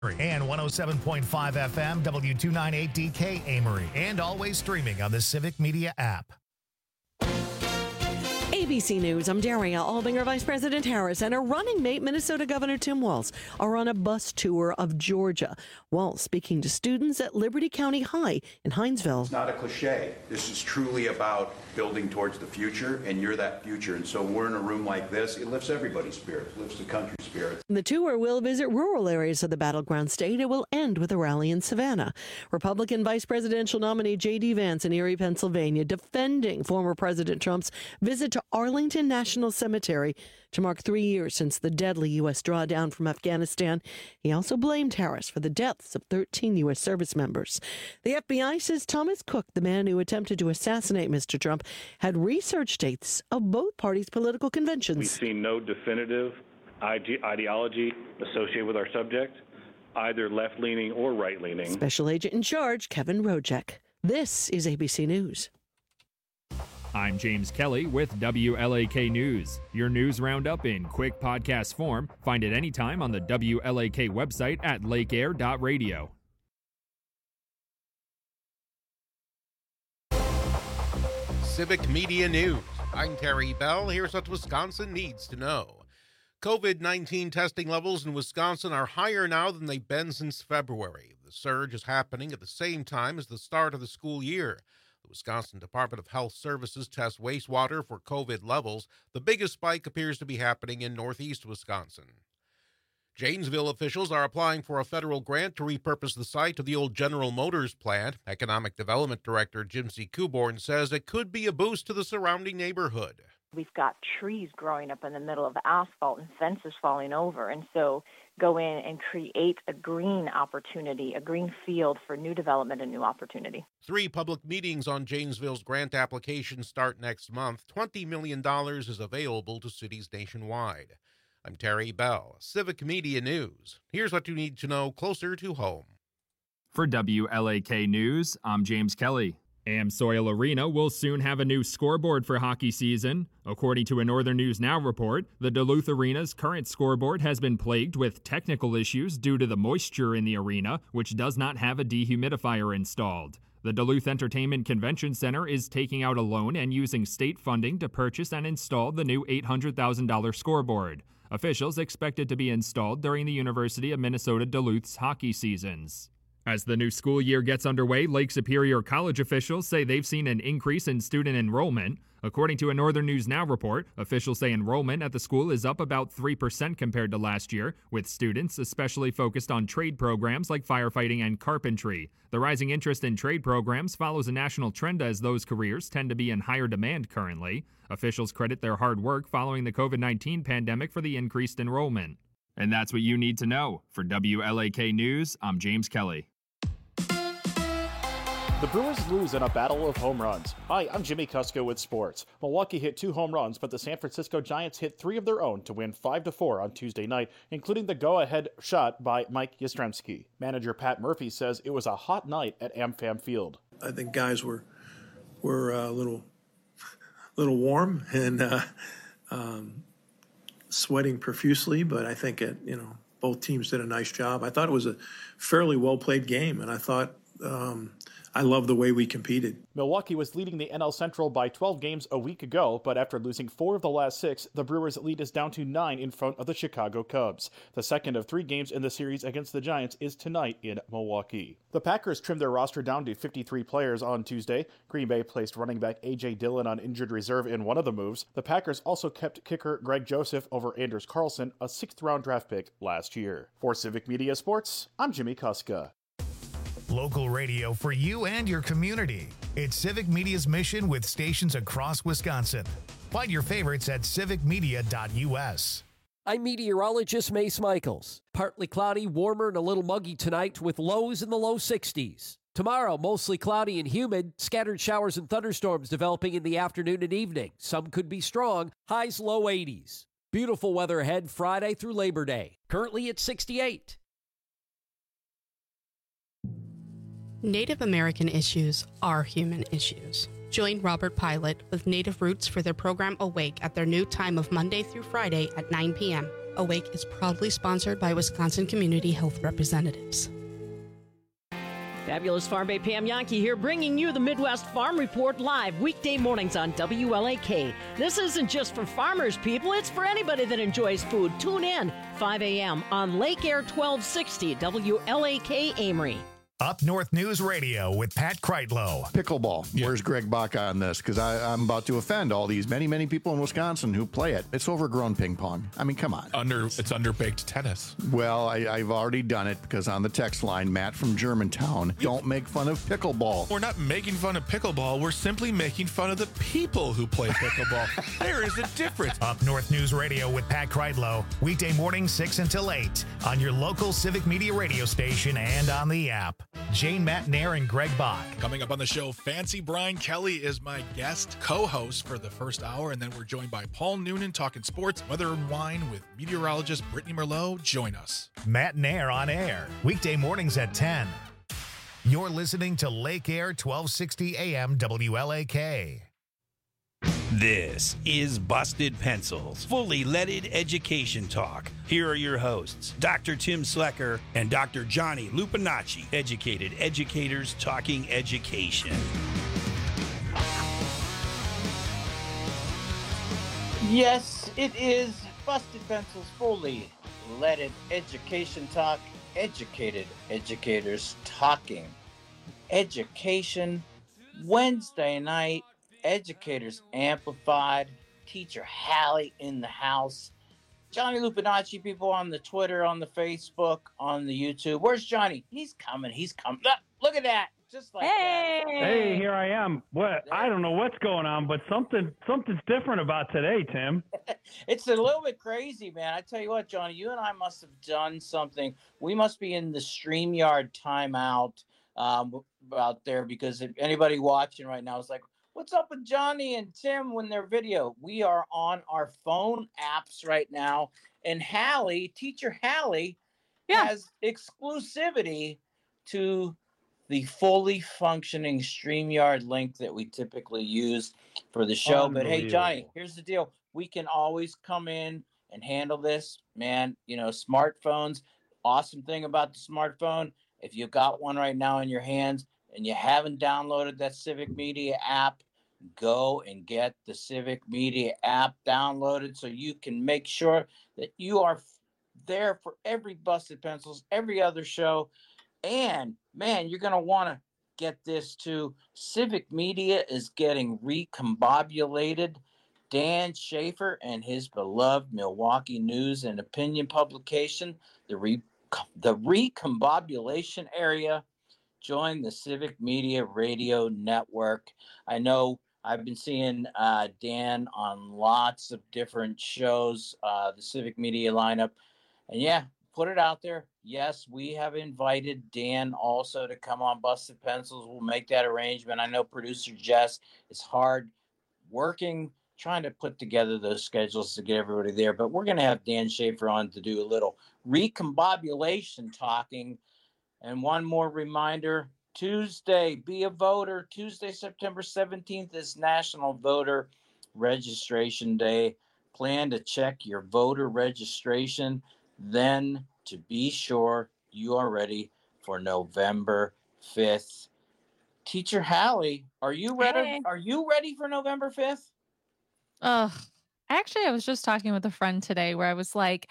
And 107.5 FM, W298DK Amory. And always streaming on the Civic Media app. ABC News, I'm Daria Albinger. Vice President Harris and her running mate, Minnesota Governor Tim Walz, are on a bus tour of Georgia. Walz speaking to students at Liberty County High in Hinesville. It's not a cliche. This is truly about building towards the future, and you're that future. And so when we're in a room like this, it lifts everybody's spirits, lifts the country's spirits. The tour will visit rural areas of the battleground state. It will end with a rally in Savannah. Republican vice presidential nominee J.D. Vance in Erie, Pennsylvania, defending former President Trump's visit to Arlington National Cemetery to mark 3 years since the deadly U.S. drawdown from Afghanistan. He also blamed Harris for the deaths of 13 U.S. service members. The FBI says Thomas Cook, the man who attempted to assassinate Mr. Trump, had research dates of both parties' political conventions. We've seen no definitive ideology associated with our subject, either left-leaning or right-leaning. Special Agent in Charge, Kevin Rojek. This is ABC News. I'm James Kelly with WLAK News. Your news roundup in quick podcast form. Find it anytime on the WLAK website at lakeair.radio. Civic Media News. I'm Terry Bell. Here's what Wisconsin needs to know. COVID-19 testing levels in Wisconsin are higher now than they've been since February. The surge is happening at the same time as the start of the school year. The Wisconsin Department of Health Services tests wastewater for COVID levels. The biggest spike appears to be happening in northeast Wisconsin. Janesville officials are applying for a federal grant to repurpose the site of the old General Motors plant. Economic Development Director Jim C. Kuborn says it could be a boost to the surrounding neighborhood. We've got trees growing up in the middle of the asphalt and fences falling over, and so go in and create a green opportunity, a green field for new development and new opportunity. 3 public meetings on Janesville's grant application start next month. $20 million is available to cities nationwide. I'm Terry Bell, Civic Media News. Here's what you need to know closer to home. For WLAK News, I'm James Kelly. Amsoil Arena will soon have a new scoreboard for hockey season. According to a Northern News Now report, the Duluth Arena's current scoreboard has been plagued with technical issues due to the moisture in the arena, which does not have a dehumidifier installed. The Duluth Entertainment Convention Center is taking out a loan and using state funding to purchase and install the new $800,000 scoreboard. Officials expect it to be installed during the University of Minnesota Duluth's hockey seasons. As the new school year gets underway, Lake Superior College officials say they've seen an increase in student enrollment. According to a Northern News Now report, officials say enrollment at the school is up about 3% compared to last year, with students especially focused on trade programs like firefighting and carpentry. The rising interest in trade programs follows a national trend as those careers tend to be in higher demand currently. Officials credit their hard work following the COVID-19 pandemic for the increased enrollment. And that's what you need to know. For WLAK News, I'm James Kelly. The Brewers lose in a battle of home runs. Hi, I'm Jimmy Kusko with sports. Milwaukee hit 2 home runs, but the San Francisco Giants hit 3 of their own to win 5-4 on Tuesday night, including the go-ahead shot by Mike Yastrzemski. Manager Pat Murphy says it was a hot night at AmFam Field. I think guys were a little warm and sweating profusely, but I think both teams did a nice job. I thought it was a fairly well-played game, and I thought I love the way we competed. Milwaukee was leading the NL Central by 12 games a week ago, but after losing 4 of the last 6, the Brewers' lead is down to 9 in front of the Chicago Cubs. The second of 3 games in the series against the Giants is tonight in Milwaukee. The Packers trimmed their roster down to 53 players on Tuesday. Green Bay placed running back A.J. Dillon on injured reserve in one of the moves. The Packers also kept kicker Greg Joseph over Anders Carlson, a 6th-round draft pick last year. For Civic Media Sports, I'm Jimmy Kuska. Local radio for you and your community. It's Civic Media's mission with stations across Wisconsin. Find your favorites at civicmedia.us. I'm meteorologist Mace Michaels. Partly cloudy, warmer, and a little muggy tonight with lows in the low 60s. Tomorrow, mostly cloudy and humid, scattered showers and thunderstorms developing in the afternoon and evening. Some could be strong, highs low 80s. Beautiful weather ahead Friday through Labor Day. Currently at 68. Native American issues are human issues. Join Robert Pilot with Native Roots for their program Awake at their new time of Monday through Friday at 9 p.m. Awake is proudly sponsored by Wisconsin Community Health Representatives. Fabulous Farm Bay Pam Yankee here, bringing you the Midwest Farm Report live weekday mornings on WLAK. This isn't just for farmers, people. It's for anybody that enjoys food. Tune in 5 a.m. on Lake Air 1260 WLAK Amory. Up North News Radio with Pat Kreitlow. Pickleball. Where's Greg Bach on this? Because I'm about to offend all these many people in Wisconsin who play it. It's overgrown ping pong. I mean, come on. It's underbaked tennis. Well, I've already done it because on the text line, Matt from Germantown, don't make fun of pickleball. We're not making fun of pickleball. We're simply making fun of the people who play pickleball. There is a difference. Up North News Radio with Pat Kreitlow. Weekday mornings 6 until 8 on your local Civic Media radio station and on the app. Jane Matnair and Greg Bach. Coming up on the show, Fancy Brian Kelly is my guest co-host for the first hour, and then we're joined by Paul Noonan talking sports, weather and wine with meteorologist Brittany Merlot. Join us. Matnair on air, weekday mornings at 10. You're listening to Lake Air 1260 AM WLAK. This is Busted Pencils, fully leaded education talk. Here are your hosts, Dr. Tim Slecker and Dr. Johnny Lupinacci, educated educators talking education. Yes, it is Busted Pencils, fully leaded education talk, educated educators talking education. Wednesday night, Educators Amplified, Teacher Hallie in the house. Johnny Lupinacci, people on the Twitter, on the Facebook, on the YouTube. Where's Johnny? He's coming. Look at that. Just like that. Hey, here I am. I don't know what's going on, but something's different about today, Tim. It's a little bit crazy, man. I tell you what, Johnny, you and I must have done something. We must be in the StreamYard timeout out there, because if anybody watching right now is like, what's up with Johnny and Tim when they're video? We are on our phone apps right now. And Hallie, Teacher Hallie, has exclusivity to the fully functioning StreamYard link that we typically use for the show. But hey, Johnny, here's the deal. We can always come in and handle this, man. You know, smartphones, awesome thing about the smartphone. If you've got one right now in your hands and you haven't downloaded that Civic Media app, go and get the Civic Media app downloaded so you can make sure that you are there for every Busted Pencils, every other show. And, man, you're going to want to get this too. Civic Media is getting recombobulated. Dan Schaefer and his beloved Milwaukee News and Opinion publication, the recombobulation area, join the Civic Media Radio Network. I know I've been seeing Dan on lots of different shows, the Civic Media lineup. And yeah, put it out there. Yes, we have invited Dan also to come on Busted Pencils. We'll make that arrangement. I know producer Jess is hard working, trying to put together those schedules to get everybody there. But we're going to have Dan Schaefer on to do a little recombobulation talking. And one more reminder, Tuesday, be a voter. Tuesday, September 17th is National Voter Registration Day. Plan to check your voter registration, then to be sure you are ready for November 5th. Teacher Hallie, are you ready? Hey. Are you ready for November 5th? Actually, I was just talking with a friend today where I was like,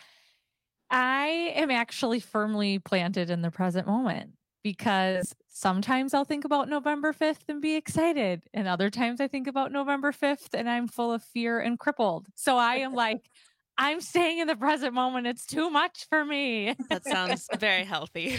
I am actually firmly planted in the present moment, because sometimes I'll think about November 5th and be excited. And other times I think about November 5th and I'm full of fear and crippled. So I am like, I'm staying in the present moment. It's too much for me. That sounds very healthy.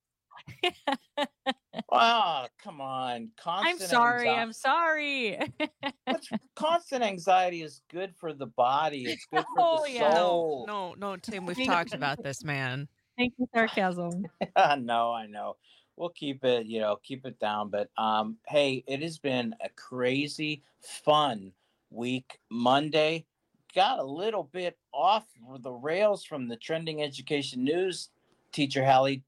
Oh, come on. I'm sorry. Constant anxiety is good for the body. It's good for the soul. No, Tim, we've talked about this, man. Thank you, sarcasm. No, I know. We'll keep it down. But hey, it has been a crazy, fun week. Monday got a little bit off the rails from the trending education news. Teacher Hallie,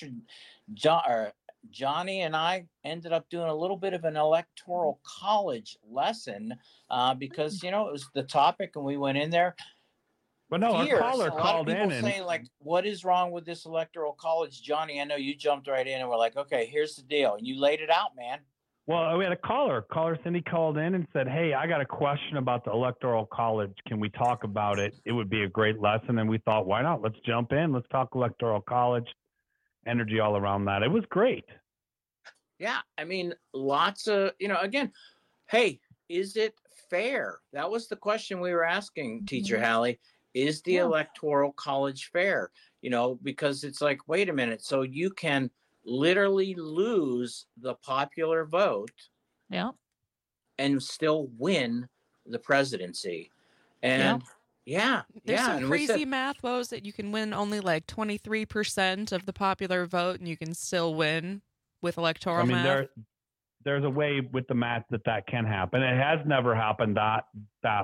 Johnny and I ended up doing a little bit of an electoral college lesson because, it was the topic and we went in there. But no, fears. a caller A lot of called people in and saying, like, what is wrong with this electoral college? Johnny, I know you jumped right in and we're like, okay, here's the deal. And you laid it out, man. well, we had a caller. Caller Cindy called in and said, "Hey, I got a question about the electoral college. Can we talk about it? It would be a great lesson." And we thought, why not? Let's jump in. Let's talk electoral college. Energy all around that. It was great. Yeah, I mean, lots of, again, hey, is it fair? That was the question we were asking, Teacher Hallie. Is the electoral college fair? Because it's like, wait a minute. So you can literally lose the popular vote and still win the presidency. And There's some and crazy math, Woes, that you can win only like 23% of the popular vote and you can still win with electoral math. There's a way with the math that can happen. It has never happened that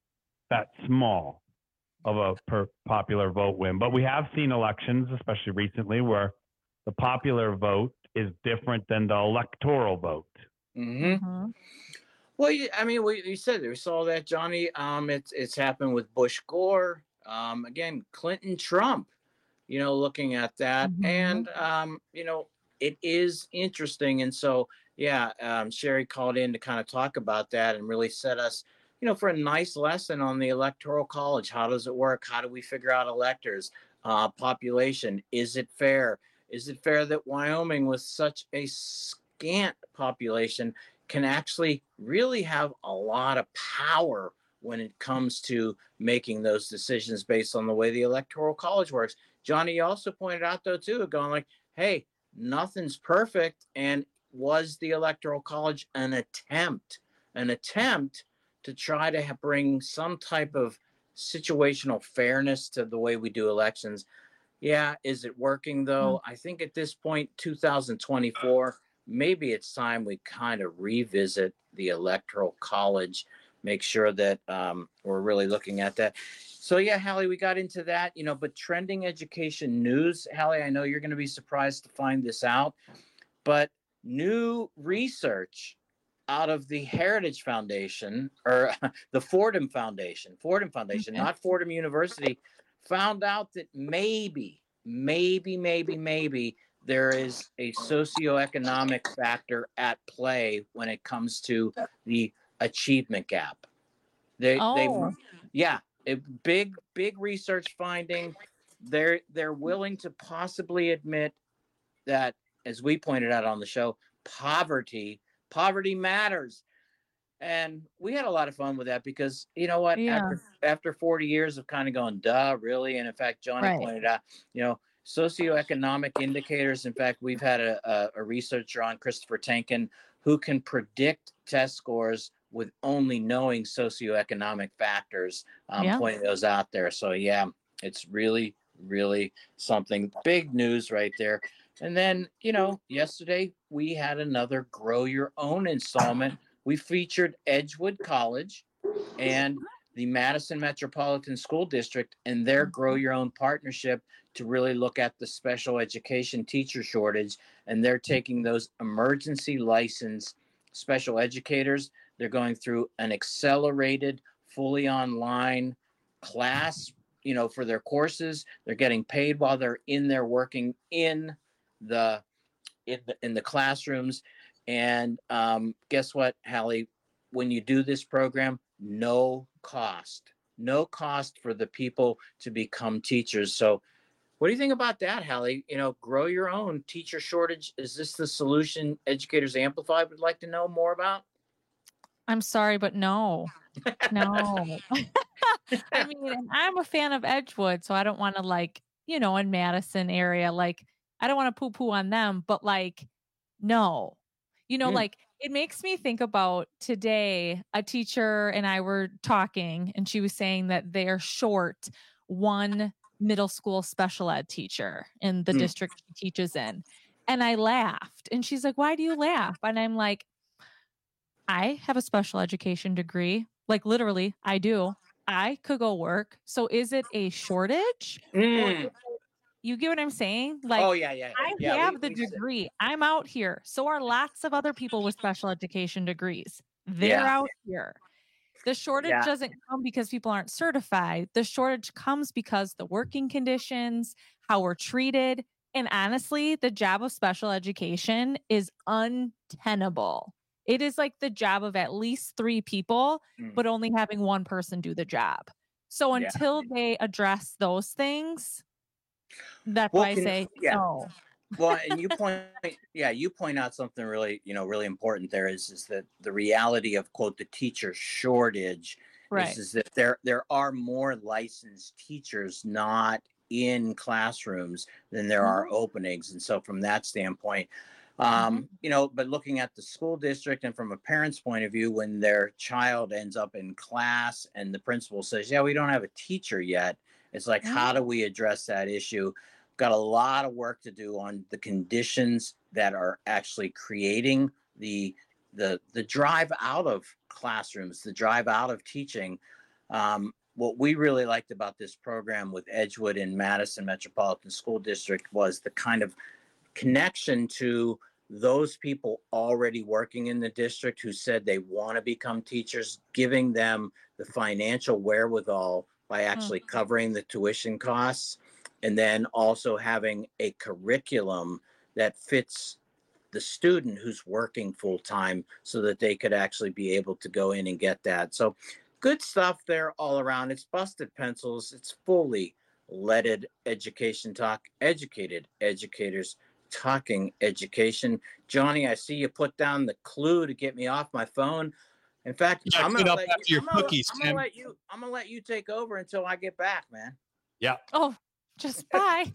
small of a per popular vote win. But we have seen elections, especially recently, where the popular vote is different than the electoral vote. Mm-hmm. Well, you said we saw that, Johnny. It's happened with Bush Gore. Again, Clinton Trump. Looking at that, and it is interesting. And so, Sherry called in to kind of talk about that and really set us, for a nice lesson on the electoral college. How does it work? How do we figure out electors? Population. Is it fair? Is it fair that Wyoming, with such a scant population, can actually really have a lot of power when it comes to making those decisions based on the way the electoral college works? Johnny, you also pointed out, though, too, going like, hey, nothing's perfect. And was the electoral college an attempt to try to bring some type of situational fairness to the way we do elections? Yeah. Is it working, though? I think at this point, 2024, maybe it's time we kind of revisit the electoral college, make sure that we're really looking at that. So, Hallie, we got into that, but trending education news. Hallie, I know you're going to be surprised to find this out, but new research out of the Heritage Foundation, or the Fordham Foundation, not Fordham University, found out that maybe there is a socioeconomic factor at play when it comes to the achievement gap. A big research finding. They're willing to possibly admit that, as we pointed out on the show, poverty matters. And we had a lot of fun with that because, you know what, after 40 years of kind of going, duh, really? And in fact, Johnny pointed out, socioeconomic indicators. In fact, we've had a researcher on, Christopher Tankin, who can predict test scores with only knowing socioeconomic factors, pointing those out there. So, it's really, really something. Big news right there. And then, yesterday we had another Grow Your Own installment. We featured Edgewood College and the Madison Metropolitan School District and their Grow Your Own partnership to really look at the special education teacher shortage. And they're taking those emergency licensed special educators. They're going through an accelerated, fully online class, for their courses. They're getting paid while they're in there working in the classrooms. And guess what, Hallie? When you do this program, no cost for the people to become teachers. So what do you think about that, Hallie? Grow Your Own teacher shortage. Is this the solution Educators Amplified would like to know more about? I'm sorry, but no. I mean, I'm a fan of Edgewood, so I don't want to in Madison area, I don't want to poo-poo on them, but no. It makes me think about today, a teacher and I were talking, and she was saying that they're short one middle school special ed teacher in the district she teaches in. And I laughed. And she's like, why do you laugh? And I'm like, I have a special education degree. Literally, I do. I could go work. So is it a shortage? You get what I'm saying? I have the degree. I'm out here. So are lots of other people with special education degrees. They're out here. The shortage doesn't come because people aren't certified. The shortage comes because the working conditions, how we're treated, and honestly, the job of special education is untenable. It is like the job of at least 3 people, but only having one person do the job. So until they address those things, that's why I say no. Well, and you point out something really, really important there is that the reality of, quote, the teacher shortage is that there are more licensed teachers not in classrooms than there are openings. And so from that standpoint, but looking at the school district and from a parent's point of view, when their child ends up in class and the principal says, we don't have a teacher yet, it's like, how do we address that issue? Got a lot of work to do on the conditions that are actually creating the drive out of classrooms, the drive out of teaching. What we really liked about this program with Edgewood and Madison Metropolitan School District was the kind of connection to those people already working in the district who said they want to become teachers, giving them the financial wherewithal by actually covering the tuition costs, and then also having a curriculum that fits the student who's working full time so that they could actually be able to go in and get that. So good stuff there all around. It's Busted Pencils. It's fully leaded education talk, educated educators talking education. Johnny, I see you put down the clue to get me off my phone. In fact, I'm gonna let you take over until I get back, man. Yeah. Oh, just bye.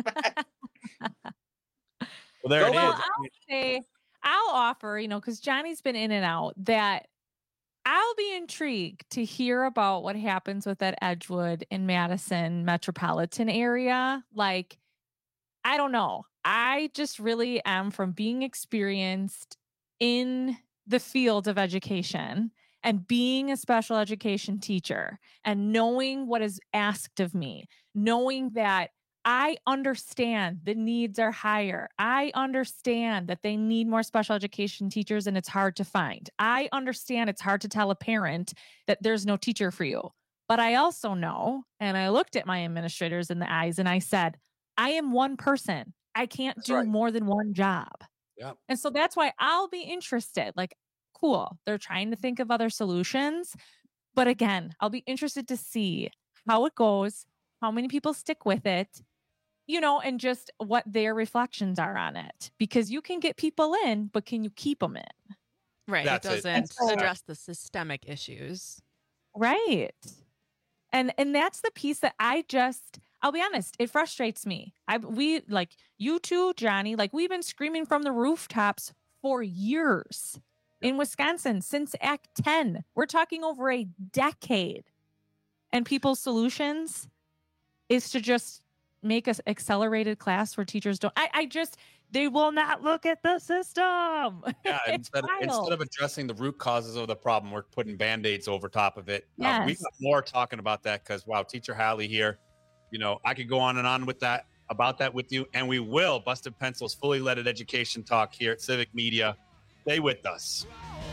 Well, there it is. I'll offer, because Johnny's been in and out, that I'll be intrigued to hear about what happens with that Edgewood and Madison metropolitan area. Like, I don't know. I just really am, from being experienced in the field of education and being a special education teacher and knowing what is asked of me, knowing that I understand the needs are higher. I understand that they need more special education teachers and it's hard to find. I understand it's hard to tell a parent that there's no teacher for you. But I also know, and I looked at my administrators in the eyes and I said, I am one person. I can't do more than one job. Yeah. And so that's why I'll be interested. Like, cool, they're trying to think of other solutions. But again, I'll be interested to see how it goes, how many people stick with it, and just what their reflections are on it. Because you can get people in, but can you keep them in? Right. It doesn't address the systemic issues. Right. And that's the piece that I'll be honest, it frustrates me. We like you too, Johnny, like we've been screaming from the rooftops for years in Wisconsin since Act 10. We're talking over a decade. And people's solutions is to just make an accelerated class where teachers don't. They will not look at the system. Yeah, instead of addressing the root causes of the problem, we're putting Band-Aids over top of it. Yes. We've got more talking about that because, wow, Teacher Hallie here. I could go on and on with that, about that with you, and we will. Busted Pencils, fully leaded education talk here at Civic Media. Stay with us.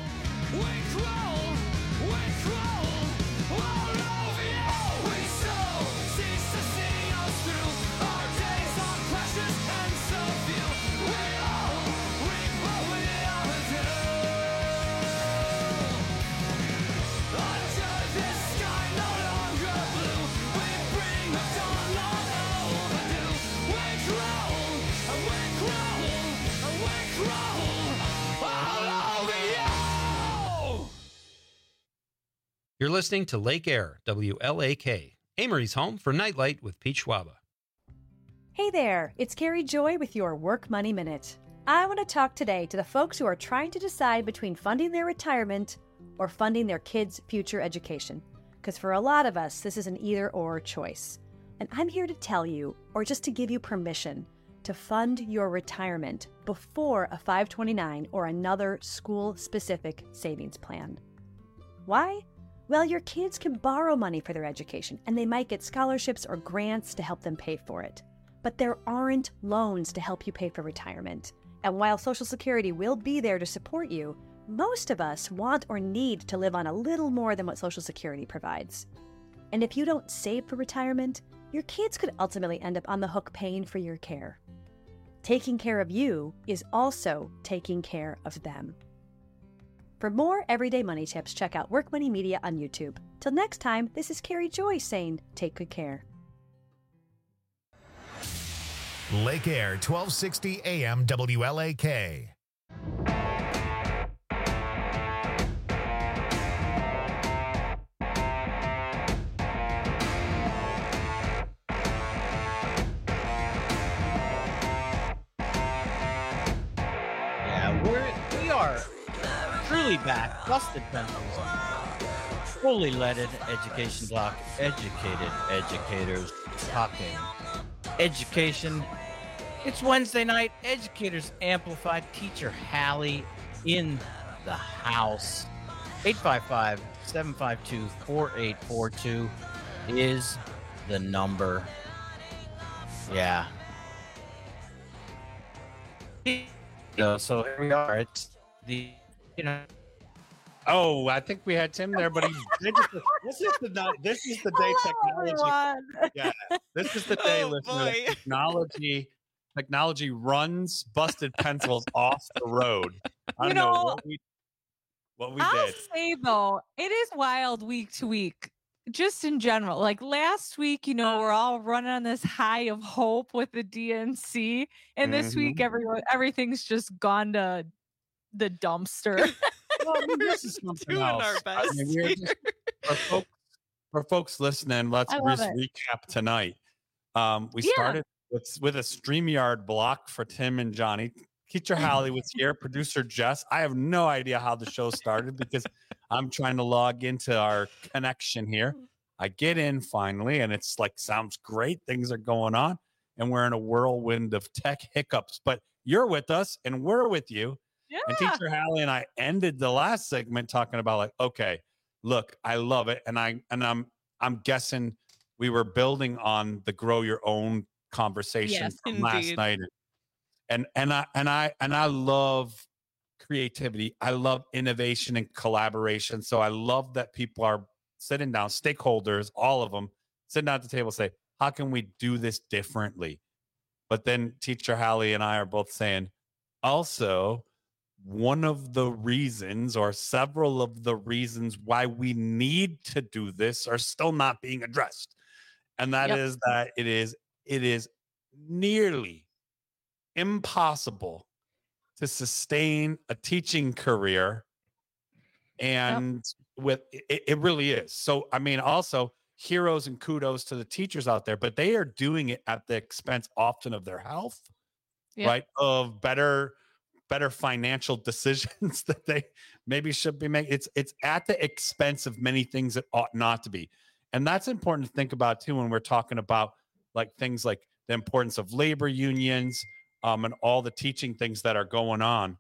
You're listening to Lake Air, WLAK, Amory's home for Nightlight with Pete Schwaba. Hey there, it's Carrie Joy with your Work Money Minute. I want to talk today to the folks who are trying to decide between funding their retirement or funding their kids' future education. Because for a lot of us, this is an either-or choice. And I'm here to tell you, or just to give you permission, to fund your retirement before a 529 or another school-specific savings plan. Why? Well, your kids can borrow money for their education, and they might get scholarships or grants to help them pay for it. But there aren't loans to help you pay for retirement. And while Social Security will be there to support you, most of us want or need to live on a little more than what Social Security provides. And if you don't save for retirement, your kids could ultimately end up on the hook paying for your care. Taking care of you is also taking care of them. For more everyday money tips, check out Work Money Media on YouTube. Till next time, this is Carrie Joy saying, take good care. Lake Air, 1260 AM WLAK. We are truly back. Busted Pencils. Fully leaded education block. Educated educators talking education. It's Wednesday night. Educators Amplified. Teacher Hallie in the house. 855-752-4842 is the number. Yeah. So here we are. It's the, Oh, I think we had Tim there, but this is the day technology. Yeah, this is the day, listener. Technology runs Busted Pencils off the road. I don't know what we I'll did. say though, it is wild week to week. Just in general, like last week, we're all running on this high of hope with the DNC, and this week, everything's just gone to the dumpster. Well, this is something else. Our best. For folks listening, let's recap tonight. We started with a StreamYard block for Tim and Johnny. Teacher Hallie was here, producer Jess. I have no idea how the show started because I'm trying to log into our connection here. I get in finally, and it's like, sounds great. Things are going on, and we're in a whirlwind of tech hiccups. But you're with us, and we're with you. Yeah. And Teacher Hallie and I ended the last segment talking about like, okay, look, I love it, and I'm guessing we were building on the grow your own conversation from last night. And I love creativity. I love innovation and collaboration. So I love that people are sitting down, stakeholders, all of them, sitting down at the table, say, how can we do this differently? But then Teacher Hallie and I are both saying, also, one of the reasons or several of the reasons why we need to do this are still not being addressed. And that is that it is nearly impossible to sustain a teaching career, and it really is. So I mean, also heroes and kudos to the teachers out there, but they are doing it at the expense often of their health, right? Of better financial decisions that they maybe should be making. It's at the expense of many things that ought not to be. And that's important to think about too when we're talking about like things like the importance of labor unions, and all the teaching things that are going on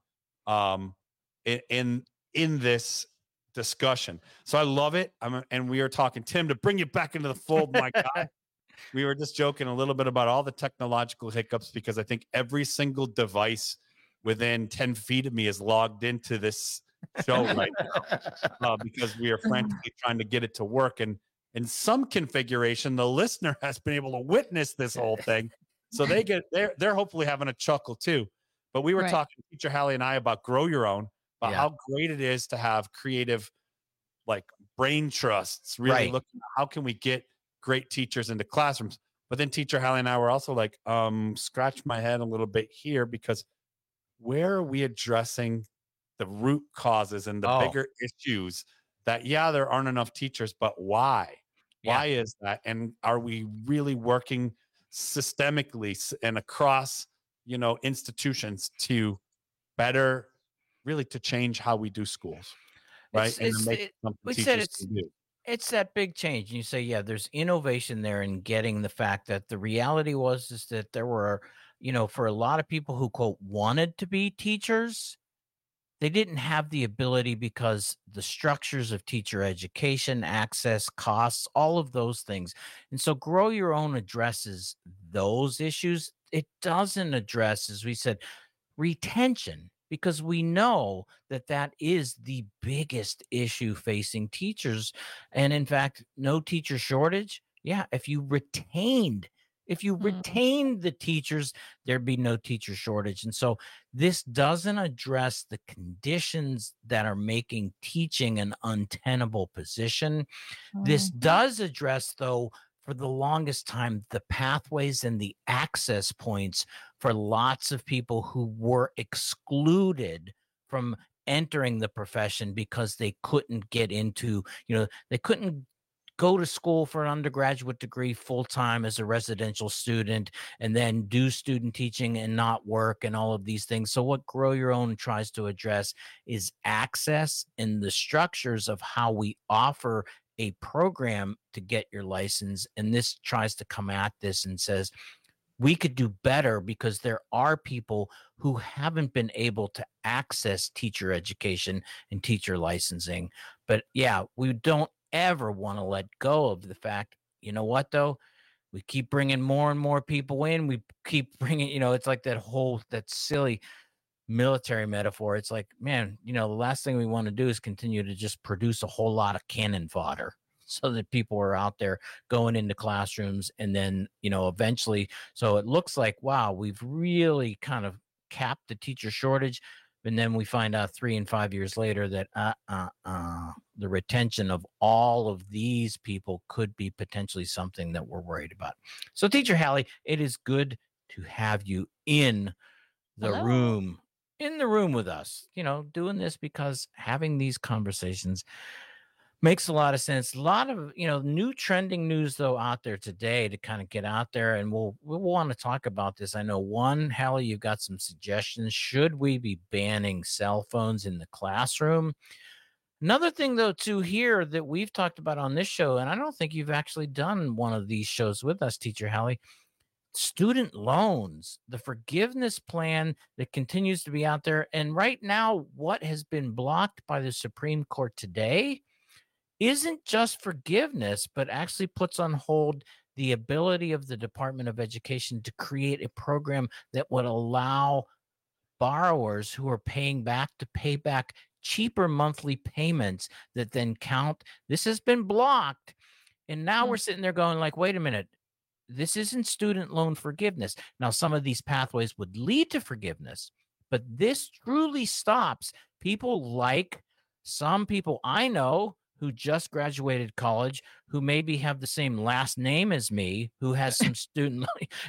in this discussion. So I love it. And we are talking, Tim, to bring you back into the fold, my guy. We were just joking a little bit about all the technological hiccups because I think every single device within 10 feet of me is logged into this show right now because we are frantically trying to get it to work. And in some configuration, the listener has been able to witness this whole thing. So they're hopefully having a chuckle too. But we were talking, Teacher Hallie and I, about Grow Your Own, about how great it is to have creative, like brain trusts, really looking at how can we get great teachers into classrooms. But then Teacher Hallie and I were also like, scratch my head a little bit here, because where are we addressing the root causes and the bigger issues that, there aren't enough teachers, but why? Why is that? And are we really working systemically and across, institutions to better, really to change how we do schools, right? It's that big change. And you say, there's innovation there in getting the fact that the reality is that there were, for a lot of people who, quote, wanted to be teachers, they didn't have the ability because the structures of teacher education, access, costs, all of those things. And so Grow Your Own addresses those issues. It doesn't address, as we said, retention. because we know that that is the biggest issue facing teachers. And in fact, no teacher shortage. Yeah, if you retained the teachers, there'd be no teacher shortage. And so this doesn't address the conditions that are making teaching an untenable position. This does address, though, for the longest time, the pathways and the access points for lots of people who were excluded from entering the profession because they couldn't get into, they couldn't go to school for an undergraduate degree full-time as a residential student and then do student teaching and not work and all of these things. So what Grow Your Own tries to address is access and the structures of how we offer a program to get your license. And this tries to come at this and says, we could do better because there are people who haven't been able to access teacher education and teacher licensing. But yeah, we don't ever want to let go of the fact, you know what, though? We keep bringing more and more people in. We keep bringing, it's like that silly military metaphor. It's like, man, the last thing we want to do is continue to just produce a whole lot of cannon fodder so that people are out there going into classrooms. And then, eventually, so it looks like, wow, we've really kind of capped the teacher shortage. And then we find out 3 and 5 years later that the retention of all of these people could be potentially something that we're worried about. So, Teacher Hallie, it is good to have you in the room with us, doing this, because having these conversations makes a lot of sense. A lot of, new trending news, though, out there today to kind of get out there. And we'll want to talk about this. I know, one, Hallie, you've got some suggestions. Should we be banning cell phones in the classroom? Another thing, though, too, here that we've talked about on this show, and I don't think you've actually done one of these shows with us, Teacher Hallie, student loans, the forgiveness plan that continues to be out there. And right now, what has been blocked by the Supreme Court today isn't just forgiveness, but actually puts on hold the ability of the Department of Education to create a program that would allow borrowers who are paying back to pay back cheaper monthly payments that then count. This has been blocked. And now we're sitting there going like, wait a minute, this isn't student loan forgiveness. Now, some of these pathways would lead to forgiveness, but this truly stops people like some people I know who just graduated college, who maybe have the same last name as me, who has some student,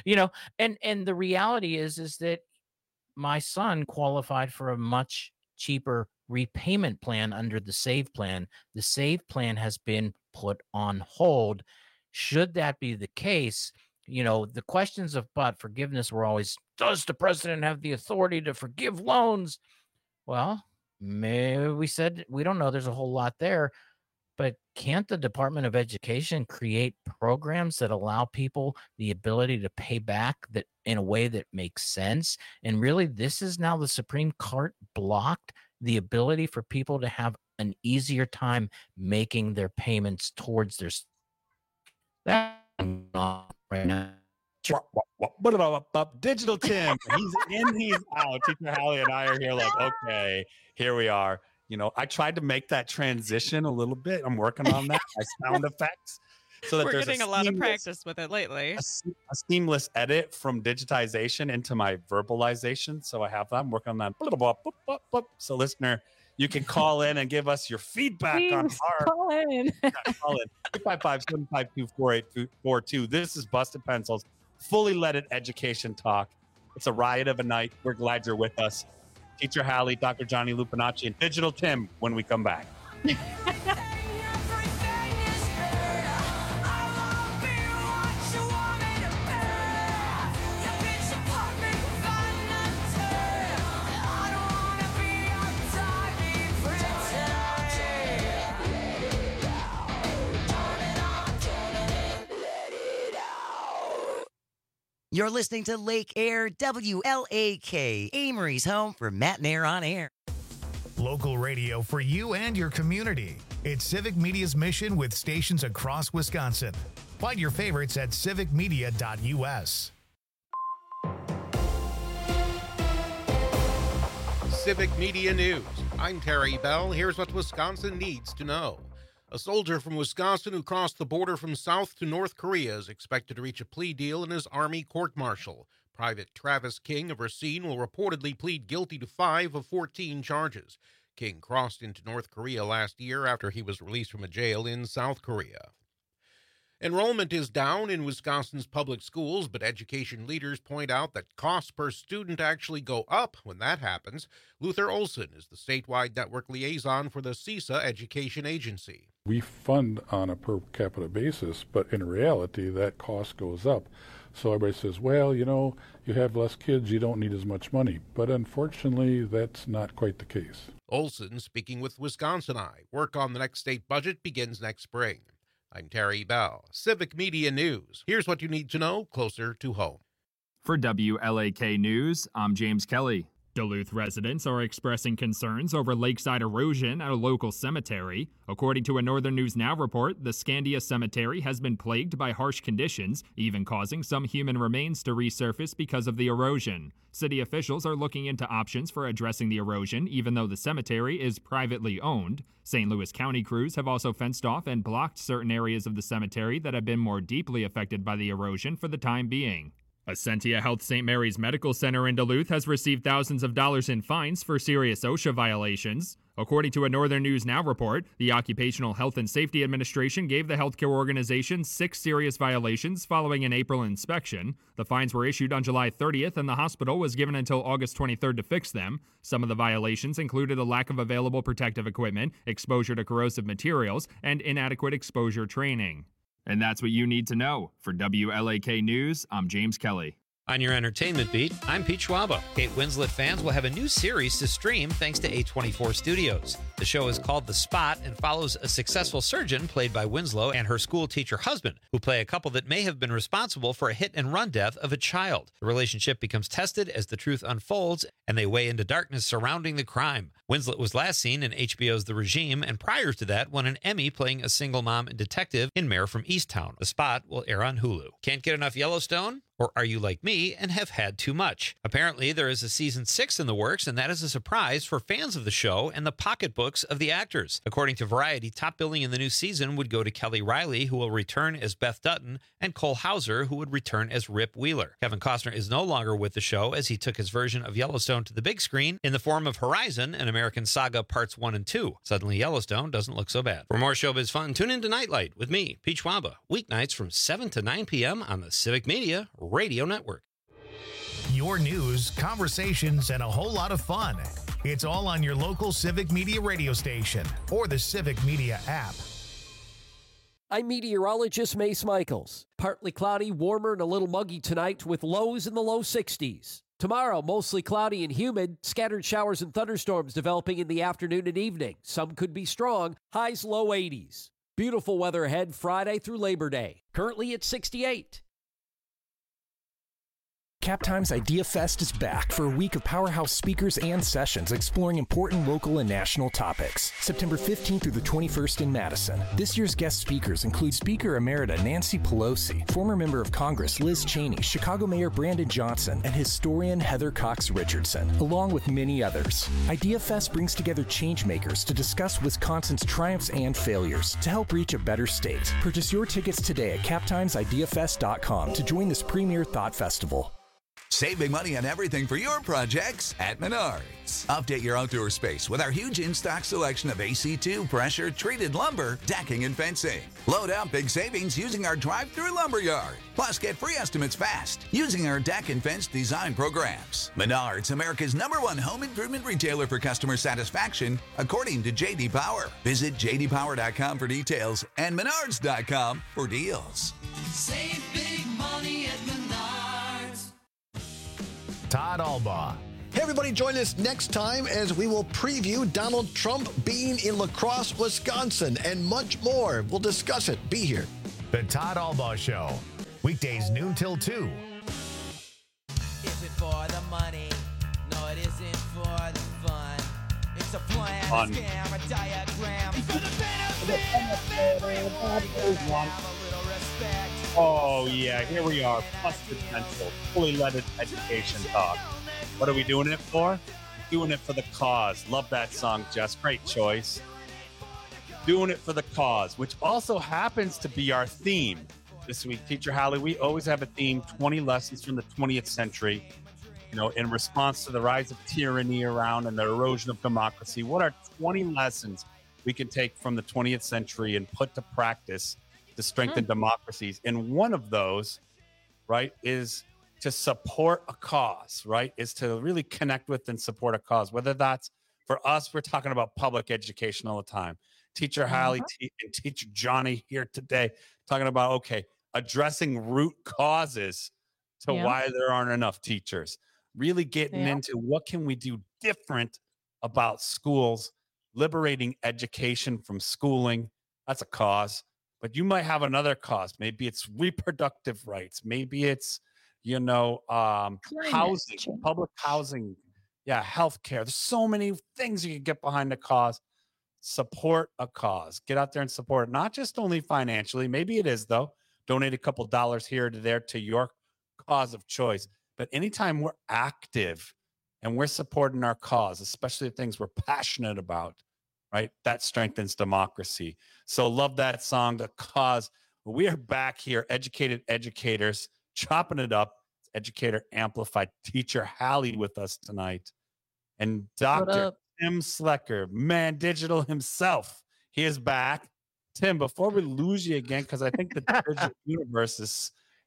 and the reality is that my son qualified for a much cheaper repayment plan under the SAVE plan. The SAVE plan has been put on hold. Should that be the case, the questions about forgiveness were always, does the president have the authority to forgive loans? Well, maybe we said, we don't know. There's a whole lot there. But can't the Department of Education create programs that allow people the ability to pay back that in a way that makes sense? And really, this is now the Supreme Court blocked the ability for people to have an easier time making their payments towards their right now. Digital Tim, he's in, he's out. Teacher Hallie and I are here like, okay, here we are. I tried to make that transition a little bit. I'm working on that. My sound effects. So that we're there's getting a lot of practice with it lately. A seamless edit from digitization into my verbalization. So I have that. I'm working on that. So listener, you can call in and give us your feedback. Please on our call in. Call in 855-752-4842. This is Busted Pencils, fully leaded education talk. It's a riot of a night. We're glad you're with us. Teacher Hallie, Dr. Johnny Lupinacci, and Digital Tim when we come back. You're listening to Lake Air, WLAK, Amory's home for Matt and Air on Air. Local radio for you and your community. It's Civic Media's mission with stations across Wisconsin. Find your favorites at civicmedia.us. Civic Media News. I'm Terry Bell. Here's what Wisconsin needs to know. A soldier from Wisconsin who crossed the border from South to North Korea is expected to reach a plea deal in his Army court-martial. Private Travis King of Racine will reportedly plead guilty to 5 of 14 charges. King crossed into North Korea last year after he was released from a jail in South Korea. Enrollment is down in Wisconsin's public schools, but education leaders point out that costs per student actually go up when that happens. Luther Olson is the statewide network liaison for the CISA Education Agency. We fund on a per capita basis, but in reality, that cost goes up. So everybody says, well, you have less kids, you don't need as much money. But unfortunately, that's not quite the case. Olson speaking with Wisconsin Eye. Work on the next state budget begins next spring. I'm Terry Bell, Civic Media News. Here's what you need to know closer to home. For WLAK News, I'm James Kelly. Duluth residents are expressing concerns over lakeside erosion at a local cemetery. According to a Northern News Now report, the Scandia Cemetery has been plagued by harsh conditions, even causing some human remains to resurface because of the erosion. City officials are looking into options for addressing the erosion, even though the cemetery is privately owned. St. Louis County crews have also fenced off and blocked certain areas of the cemetery that have been more deeply affected by the erosion for the time being. Essentia Health St. Mary's Medical Center in Duluth has received thousands of dollars in fines for serious OSHA violations. According to a Northern News Now report, the Occupational Health and Safety Administration gave the healthcare organization 6 serious violations following an April inspection. The fines were issued on July 30th, and the hospital was given until August 23rd to fix them. Some of the violations included a lack of available protective equipment, exposure to corrosive materials, and inadequate exposure training. And that's what you need to know. For WLAK News, I'm James Kelly. On your entertainment beat, I'm Pete Schwaba. Kate Winslet fans will have a new series to stream thanks to A24 Studios. The show is called The Spot and follows a successful surgeon played by Winslow and her school teacher husband, who play a couple that may have been responsible for a hit-and-run death of a child. The relationship becomes tested as the truth unfolds, and they weigh into darkness surrounding the crime. Winslet was last seen in HBO's The Regime, and prior to that won an Emmy playing a single mom and detective in Mayor from Easttown. The Spot will air on Hulu. Can't get enough Yellowstone? Or are you like me and have had too much? Apparently, there is a season 6 in the works, and that is a surprise for fans of the show and the pocketbooks of the actors. According to Variety, top billing in the new season would go to Kelly Riley, who will return as Beth Dutton, and Cole Hauser, who would return as Rip Wheeler. Kevin Costner is no longer with the show, as he took his version of Yellowstone to the big screen in the form of Horizon, an American Saga Parts 1 and 2. Suddenly, Yellowstone doesn't look so bad. For more showbiz fun, tune in to Nightlight with me, Pete Schwaba, weeknights from 7 to 9 p.m. on the Civic Media Radio Network. Your news, conversations, and a whole lot of fun. It's all on your local Civic Media radio station or the Civic Media app. I'm meteorologist Mace Michaels. Partly cloudy, warmer, and a little muggy tonight with lows in the low 60s. Tomorrow, mostly cloudy and humid, scattered showers and thunderstorms developing in the afternoon and evening. Some could be strong, highs low 80s. Beautiful weather ahead Friday through Labor Day. Currently at 68. Captime's Idea Fest is back for a week of powerhouse speakers and sessions exploring important local and national topics. September 15th through the 21st in Madison. This year's guest speakers include Speaker Emerita Nancy Pelosi, former Member of Congress Liz Cheney, Chicago Mayor Brandon Johnson, and historian Heather Cox Richardson, along with many others. Idea Fest brings together changemakers to discuss Wisconsin's triumphs and failures to help reach a better state. Purchase your tickets today at captimesideafest.com to join this premier thought festival. Save big money on everything for your projects at Menards. Update your outdoor space with our huge in-stock selection of AC2 pressure-treated lumber, decking, and fencing. Load up big savings using our drive-through lumberyard. Plus, get free estimates fast using our deck and fence design programs. Menards, America's #1 home improvement retailer for customer satisfaction, according to J.D. Power. Visit jdpower.com for details and menards.com for deals. Save big money at Menards. Todd Albaugh. Hey, everybody, join us next time as we will preview Donald Trump being in La Crosse, Wisconsin, and much more. We'll discuss it. Be here. The Todd Albaugh Show. Weekdays noon till 2. Is it for the money? No, it isn't for the fun. It's a plan, a scam, a diagram. For the benefit, Oh, yeah, here we are. Busted Pencil, fully leaded education talk. What are we doing it for? Doing it for the cause. Love that song, Jess. Great choice. Doing it for the cause, which also happens to be our theme this week. Teacher Hallie, we always have a theme, 20 lessons from the 20th century, in response to the rise of tyranny around and the erosion of democracy. What are 20 lessons we can take from the 20th century and put to practice to strengthen democracies? And one of those, right, is to support a cause, right? Is to really connect with and support a cause. Whether that's for us, we're talking about public education all the time. Teacher Hallie and Teacher Johnny here today talking about, okay, addressing root causes to why there aren't enough teachers. Really getting into what can we do different about schools, liberating education from schooling. That's a cause. But you might have another cause. Maybe it's reproductive rights. Maybe it's housing, public housing, healthcare. There's so many things you can get behind a cause. Support a cause. Get out there and support it. Not just only financially. Maybe it is, though. Donate a couple dollars here to there to your cause of choice. But anytime we're active and we're supporting our cause, especially the things we're passionate about, right, that strengthens democracy. So love that song, The Cause. We are back here, Educated Educators, chopping it up. Educator Amplified, Teacher Hallie with us tonight. And Dr. Tim Slecker, man, digital himself. He is back. Tim, before we lose you again, because I think the digital universe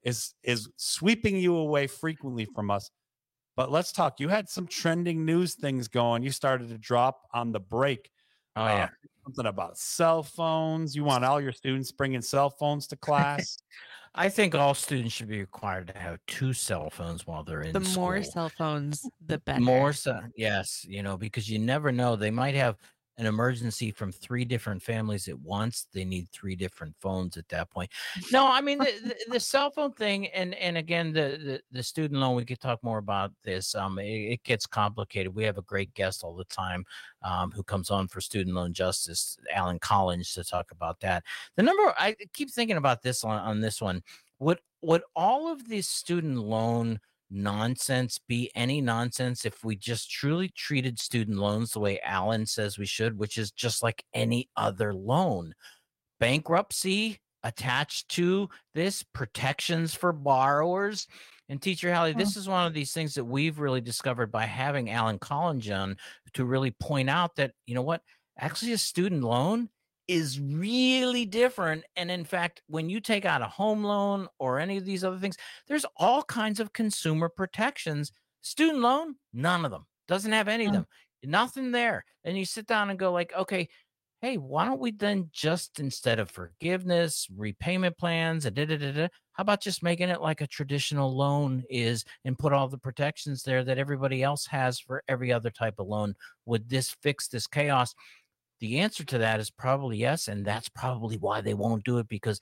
is sweeping you away frequently from us. But let's talk. You had some trending news things going. You started to drop on the break. Oh, yeah. Something about cell phones. You want all your students bringing cell phones to class? I think all students should be required to have 2 cell phones while they're in school. The more cell phones, the better. More so, yes, because you never know. They might have an emergency from 3 different families at once. They need 3 different phones at that point. No, I mean the cell phone thing, and again the student loan. We could talk more about this. It gets complicated. We have a great guest all the time who comes on for Student Loan Justice, Alan Collins, to talk about that. The number I keep thinking about this on this one. Would all of these student loan nonsense be any nonsense if we just truly treated student loans the way Alan says we should, which is just like any other loan? Bankruptcy attached to this, protections for borrowers. And Teacher Hallie, this is one of these things that we've really discovered by having Alan Collins on to really point out that, actually a student loan is really different. And in fact, when you take out a home loan or any of these other things, there's all kinds of consumer protections. Student loan, none of them. Doesn't have any of them. Nothing there. And you sit down and go like, okay, hey, why don't we then just, instead of forgiveness, repayment plans, how about just making it like a traditional loan is and put all the protections there that everybody else has for every other type of loan? Would this fix this chaos? The answer to that is probably yes, and that's probably why they won't do it, because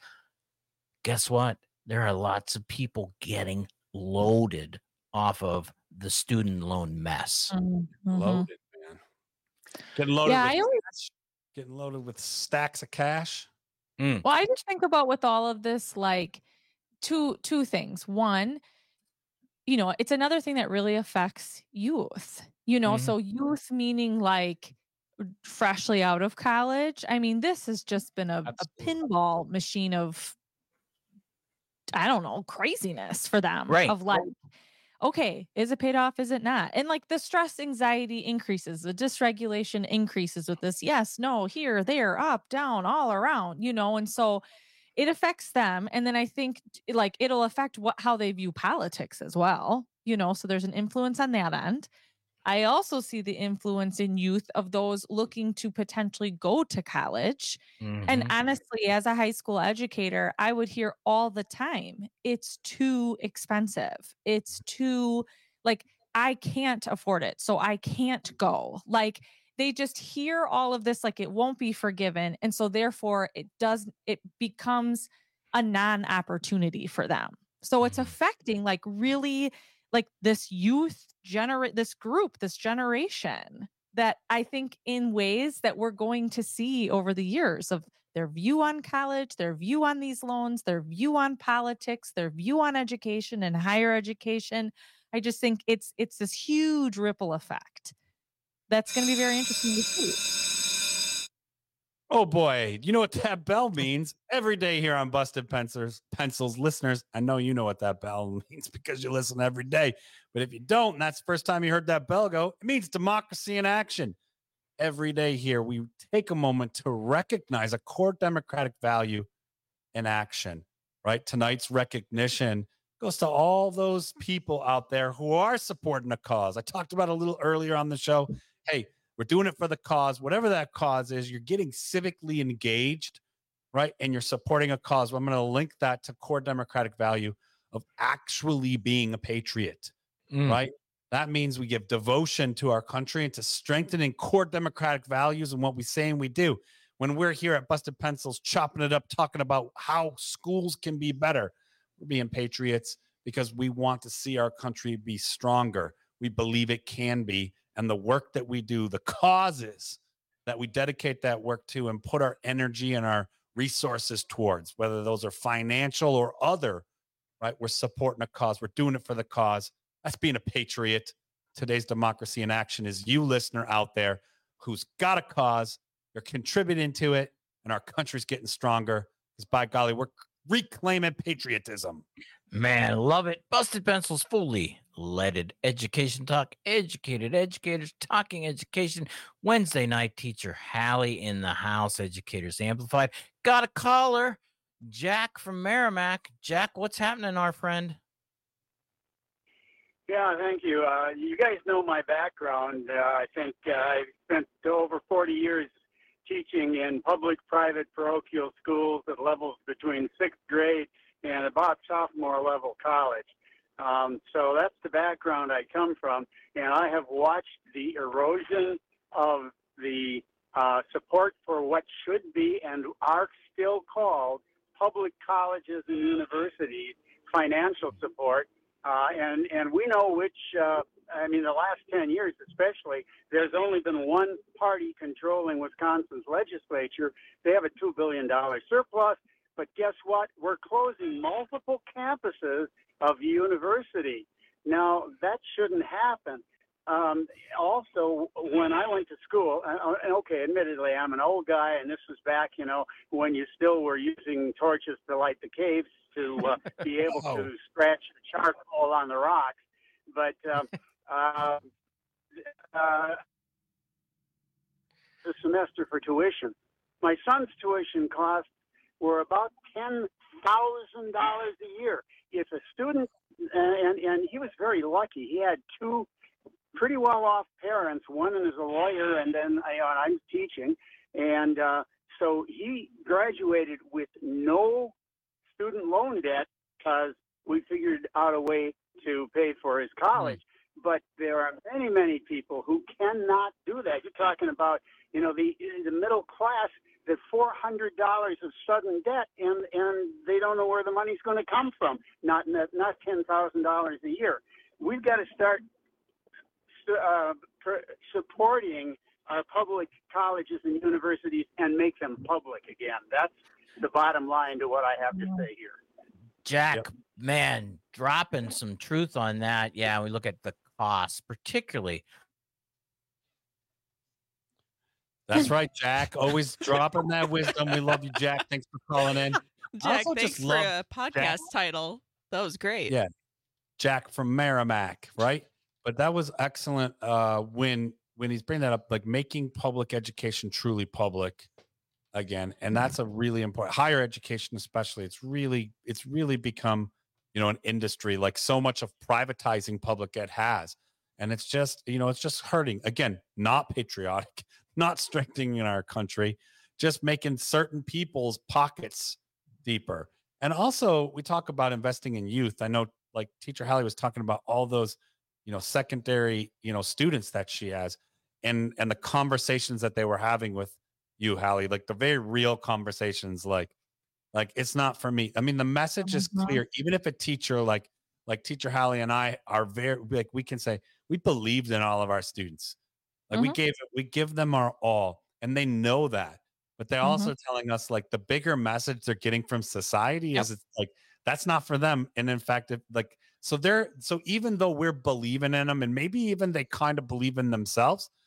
guess what? There are lots of people getting loaded off of the student loan mess. Loaded, man. Getting loaded with stacks of cash. Well, I just think about with all of this, like two things. One, it's another thing that really affects youth, so youth meaning like freshly out of college. I mean, this has just been a pinball machine of, I don't know, craziness for them. Right. Of like, okay, is it paid off? Is it not? And like the stress, anxiety increases, the dysregulation increases with this. Yes, no, here, there, up, down, all around, and so it affects them. And then I think like it'll affect how they view politics as well, so there's an influence on that end. I also see the influence in youth of those looking to potentially go to college. And honestly, as a high school educator, I would hear all the time, it's too expensive. It's too, like, I can't afford it, so I can't go. Like, they just hear all of this, like it won't be forgiven. And so therefore it becomes a non-opportunity for them. So it's affecting like really like this youth this generation that I think in ways that we're going to see over the years of their view on college, their view on these loans, their view on politics, their view on education and higher education. I just think it's this huge ripple effect that's going to be very interesting to see. Oh boy, you know what that bell means? Every day here on Busted Pencils, listeners, I know you know what that bell means because you listen every day. But if you don't, and that's the first time you heard that bell go, it means democracy in action. Every day here, we take a moment to recognize a core democratic value in action, right? Tonight's recognition goes to all those people out there who are supporting a cause. I talked about it a little earlier on the show. Hey, we're doing it for the cause, whatever that cause is. You're getting civically engaged, right? And you're supporting a cause. Well, I'm going to link that to core democratic value of actually being a patriot, right? That means we give devotion to our country and to strengthening core democratic values and what we say and we do. When we're here at Busted Pencils, chopping it up, talking about how schools can be better, we're being patriots because we want to see our country be stronger. We believe it can be. And the work that we do, the causes that we dedicate that work to and put our energy and our resources towards, whether those are financial or other, right? We're supporting a cause. We're doing it for the cause. That's being a patriot. Today's democracy in action is you, listener out there, who's got a cause, you're contributing to it, and our country's getting stronger because, by golly, we're reclaiming patriotism. Man, love it. Busted Pencils, fully leaded education talk. Educated educators talking education. Wednesday night, teacher Hallie in the house. Educators Amplified. Got a caller, Jack from Merrimack. Jack, what's happening, our friend? Yeah, thank you. You guys know my background. I think I spent over 40 years teaching in public, private, parochial schools at levels between 6th grade and about sophomore level college. So that's the background I come from. And I have watched the erosion of the support for what should be and are still called public colleges and universities, financial support. And we know which, the last 10 years especially, there's only been one party controlling Wisconsin's legislature. They have a $2 billion surplus. But guess what? We're closing multiple campuses of university. Now, that shouldn't happen. Also, when I went to school, okay, admittedly, I'm an old guy, and this was back, when you still were using torches to light the caves to be able to scratch the charcoal on the rocks. But the semester for tuition. My son's tuition costs were about $10,000 a year. If a student, and he was very lucky, he had two pretty well-off parents. One is a lawyer, and then I'm teaching. And so he graduated with no student loan debt because we figured out a way to pay for his college. But there are many, many people who cannot do that. You're talking about, the middle class, the $400 of sudden debt, and they don't know where the money's going to come from. Not $10,000 a year. We've got to start supporting our public colleges and universities and make them public again. That's the bottom line to what I have to say here. Jack, man, dropping some truth on that. Yeah, we look at the costs, particularly. That's right, Jack. Always dropping that wisdom. We love you, Jack. Thanks for calling in. Jack, thanks for a podcast title. That was great. Yeah. Jack from Merrimack, right? But that was excellent when he's bringing that up, like making public education truly public again. And that's a really important, higher education especially. It's really become, an industry, like so much of privatizing public ed has. And it's just, it's just hurting. Again, not patriotic, not strengthening our country, just making certain people's pockets deeper. And also we talk about investing in youth. I know like Teacher Hallie was talking about all those, secondary, students that she has and the conversations that they were having with you, Hallie, like the very real conversations, like it's not for me. I mean, the message is clear. Even if a teacher like Teacher Hallie and I are very, like, we can say we believed in all of our students. Like we give them our all, and they know that. But they're also telling us like the bigger message they're getting from society is it's like that's not for them. And in fact, so even though we're believing in them, and maybe even they kind of believe in themselves,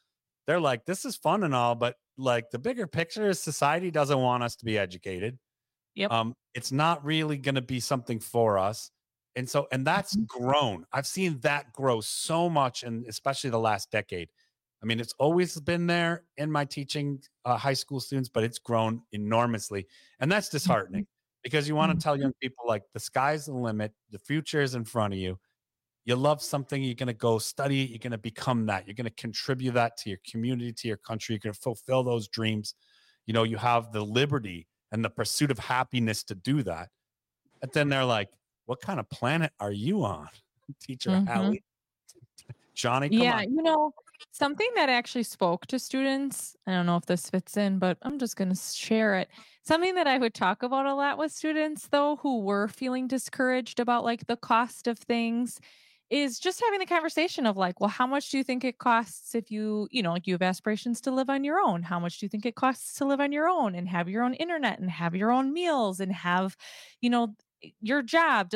they're like, this is fun and all, but like the bigger picture is society doesn't want us to be educated. Yep. It's not really going to be something for us. And so, and that's grown. I've seen that grow so much, and especially the last decade. I mean, it's always been there in my teaching high school students, but it's grown enormously. And that's disheartening because you want to tell young people, like, the sky's the limit. The future is in front of you. You love something, you're going to go study it. You're going to become that. You're going to contribute that to your community, to your country. You're going to fulfill those dreams. You know, you have the liberty and the pursuit of happiness to do that. But then they're like, what kind of planet are you on, Teacher Hallie? Johnny, come on. You know, something that actually spoke to students, I don't know if this fits in, but I'm just going to share it. Something that I would talk about a lot with students, though, who were feeling discouraged about like the cost of things, is just having the conversation of like, well, how much do you think it costs if you know, like you have aspirations to live on your own? How much do you think it costs to live on your own and have your own internet and have your own meals and have, you know, your job,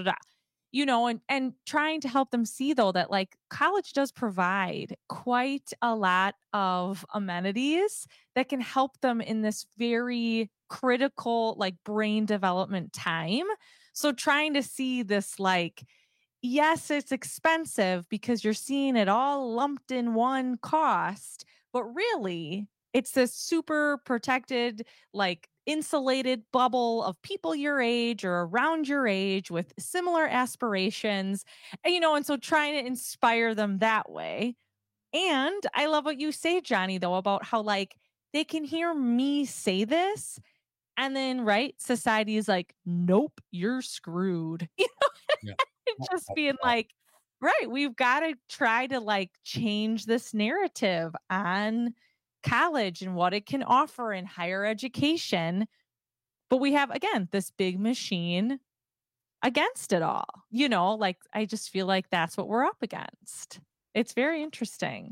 you know, and trying to help them see, though, that like college does provide quite a lot of amenities that can help them in this very critical, like, brain development time. So trying to see this, like, yes, it's expensive because you're seeing it all lumped in one cost, but really it's this super protected, like, insulated bubble of people your age or around your age with similar aspirations, and, you know, and so trying to inspire them that way. And I love what you say, Johnny, though, about how like they can hear me say this, and then, right, society is like, nope, you're screwed. You know, just being like, right, we've got to try to like change this narrative on college and what it can offer in higher education. But we have, again, this big machine against it all. You know, like, I just feel like that's what we're up against. It's very interesting.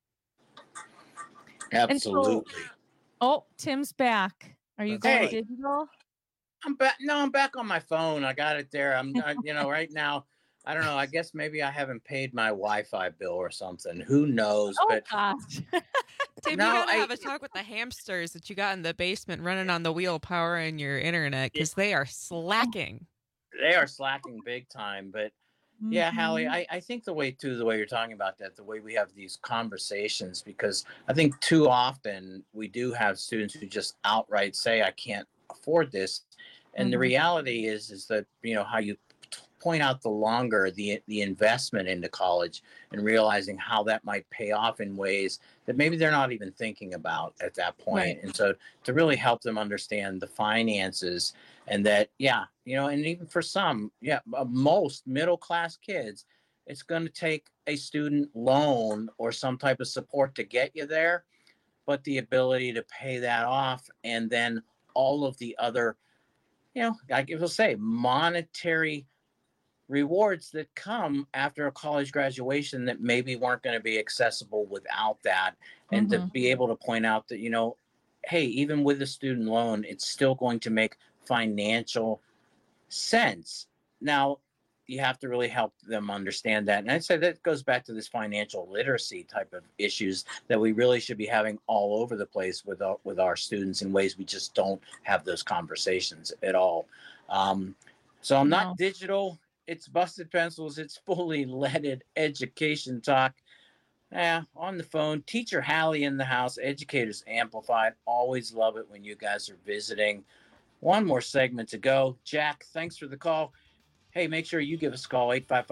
Absolutely. So, Tim's back. Are you going digital? I'm back. No, I'm back on my phone. I got it there. you know, right now, I don't know. I guess maybe I haven't paid my Wi-Fi bill or something. Who knows? Oh, but gosh. Tim, you gotta have a talk with the hamsters that you got in the basement running on the wheel powering your internet, because they are slacking. They are slacking big time. But yeah, Hallie, I think the way you're talking about that, the way we have these conversations, because I think too often we do have students who just outright say, I can't afford this. And the reality is that, you know, how you point out the longer the investment into college and realizing how that might pay off in ways that maybe they're not even thinking about at that point. Right. And so to really help them understand the finances, and that, yeah, you know, and even for some, most middle-class kids, it's going to take a student loan or some type of support to get you there, but the ability to pay that off, and then all of the other, you know, I will say, monetary rewards that come after a college graduation that maybe weren't going to be accessible without that. And to be able to point out that, you know, hey, even with a student loan, it's still going to make financial sense. Now, you have to really help them understand that. And I'd say that goes back to this financial literacy type of issues that we really should be having all over the place with our students, in ways we just don't have those conversations at all. So I'm not digital. It's Busted Pencils. It's fully leaded education talk. On the phone. Teacher Hallie in the house. Educators Amplified. Always love it when you guys are visiting. One more segment to go. Jack, thanks for the call. Hey, make sure you give us a call,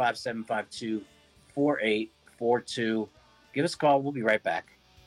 855-752-4842. Give us a call. We'll be right back.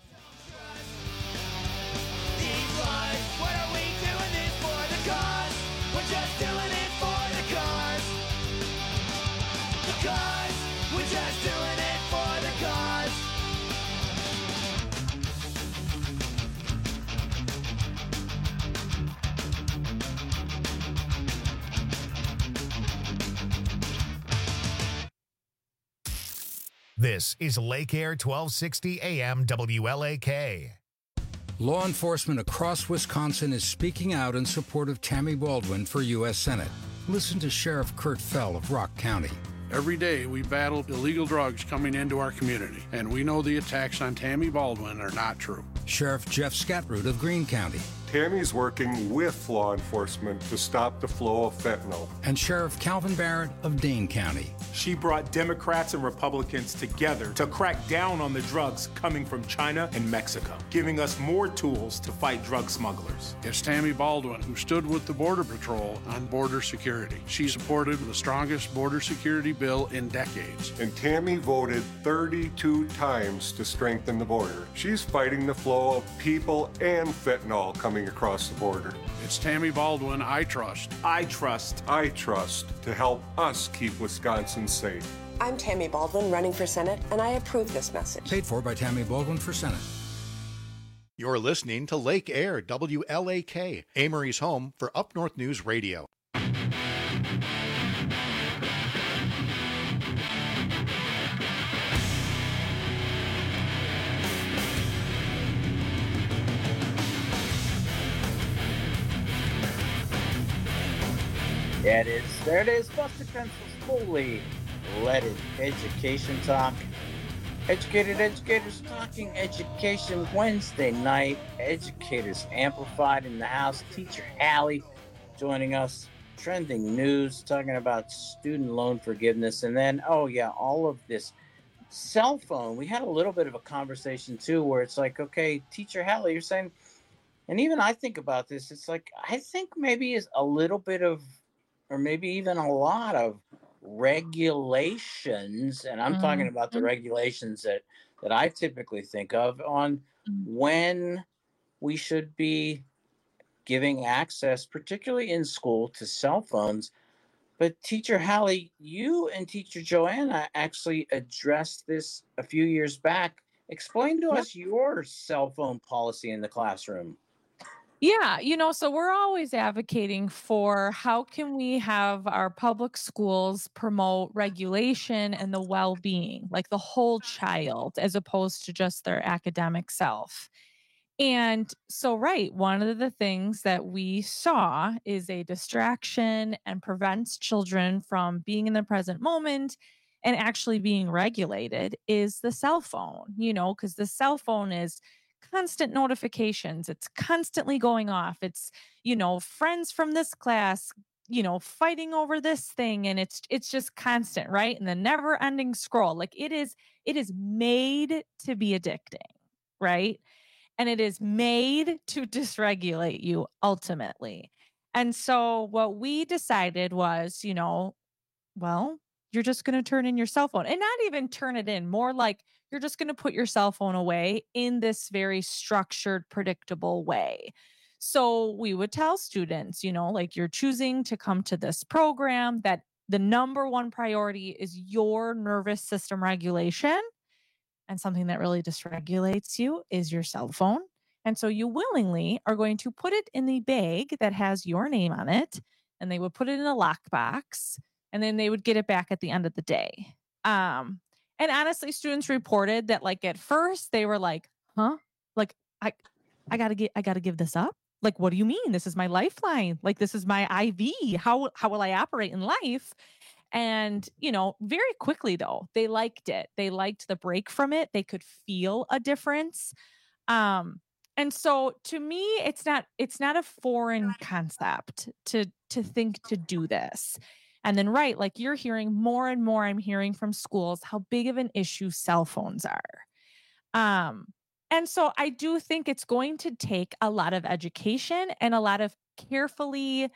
This is Lake Air 1260 AM WLAK. Law enforcement across Wisconsin is speaking out in support of Tammy Baldwin for U.S. Senate. Listen to Sheriff Kurt Fell of Rock County. Every day we battle illegal drugs coming into our community, and we know the attacks on Tammy Baldwin are not true. Sheriff Jeff Scatroot of Greene County. Tammy's working with law enforcement to stop the flow of fentanyl. And Sheriff Calvin Barrett of Dane County. She brought Democrats and Republicans together to crack down on the drugs coming from China and Mexico, giving us more tools to fight drug smugglers. It's Tammy Baldwin who stood with the Border Patrol on border security. She supported the strongest border security bill in decades. And Tammy voted 32 times to strengthen the border. She's fighting the flow of people and fentanyl coming across the border. It's Tammy Baldwin I trust. I trust. I trust to help us keep Wisconsin safe. I'm Tammy Baldwin running for Senate, and I approve this message. Paid for by Tammy Baldwin for Senate. You're listening to Lake Air, WLAK, Amory's home for Up North News Radio. Yeah, it is. There it is. Busted Pencils fully leaded education talk. Educated educators talking education Wednesday night. Educators Amplified in the house. Teacher Hallie joining us. Trending news talking about student loan forgiveness. And then, oh yeah, all of this cell phone. We had a little bit of a conversation too where it's like, okay, Teacher Hallie, you're saying, and even I think about this, it's like, I think maybe is a little bit of, or maybe even a lot of regulations, and I'm talking about the regulations that I typically think of on when we should be giving access, particularly in school, to cell phones. But Teacher Hallie, you and Teacher Joanna actually addressed this a few years back. Explain to us your cell phone policy in the classroom. Yeah, so we're always advocating for how can we have our public schools promote regulation and the well-being, like the whole child, as opposed to just their academic self. And so, right, one of the things that we saw is a distraction and prevents children from being in the present moment and actually being regulated is the cell phone, because the cell phone is constant notifications. It's constantly going off. It's, friends from this class, fighting over this thing. And it's just constant, right? And the never ending scroll. Like it is made to be addicting, right? And it is made to dysregulate you ultimately. And so what we decided was, well, you're just going to turn in your cell phone and not even turn it in, more like you're just going to put your cell phone away in this very structured, predictable way. So we would tell students, like you're choosing to come to this program, that the number one priority is your nervous system regulation. And something that really dysregulates you is your cell phone. And so you willingly are going to put it in the bag that has your name on it. And they would put it in a lockbox. And then they would get it back at the end of the day. And honestly, students reported that like at first they were like, huh? Like I gotta give this up. Like, what do you mean? This is my lifeline. Like, this is my IV. How will I operate in life? And, very quickly though, they liked it. They liked the break from it. They could feel a difference. And so to me, it's not a foreign concept to think to do this. And then, right, like you're hearing more and more, I'm hearing from schools how big of an issue cell phones are. And so I do think it's going to take a lot of education and a lot of carefully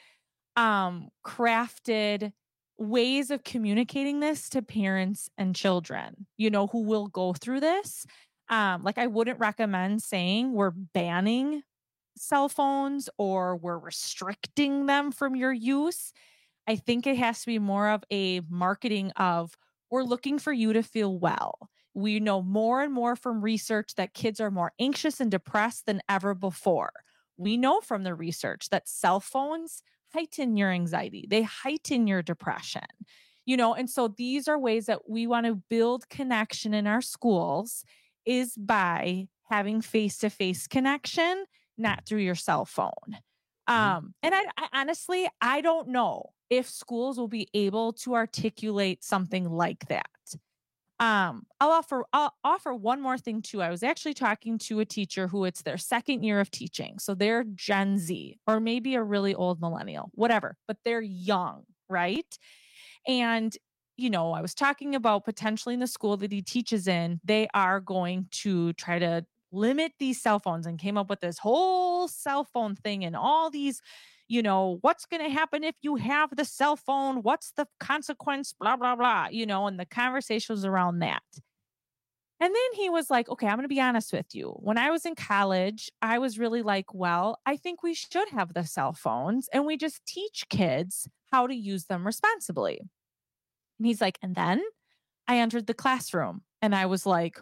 crafted ways of communicating this to parents and children, who will go through this. Like I wouldn't recommend saying we're banning cell phones or we're restricting them from your use. I think it has to be more of a marketing of we're looking for you to feel well. We know more and more from research that kids are more anxious and depressed than ever before. We know from the research that cell phones heighten your anxiety. They heighten your depression, and so these are ways that we want to build connection in our schools is by having face-to-face connection, not through your cell phone. And I honestly, I don't know if schools will be able to articulate something like that. I'll offer one more thing too. I was actually talking to a teacher who it's their second year of teaching. So they're Gen Z or maybe a really old millennial, whatever, but they're young, right? And, you know, I was talking about potentially in the school that he teaches in, they are going to try to limit these cell phones and came up with this whole cell phone thing and all these, you know, what's going to happen if you have the cell phone? What's the consequence? Blah, blah, blah, you know, and the conversation was around that. And then he was like, okay, I'm going to be honest with you. When I was in college, I was really like, well, I think we should have the cell phones and we just teach kids how to use them responsibly. And he's like, and then I entered the classroom and I was like,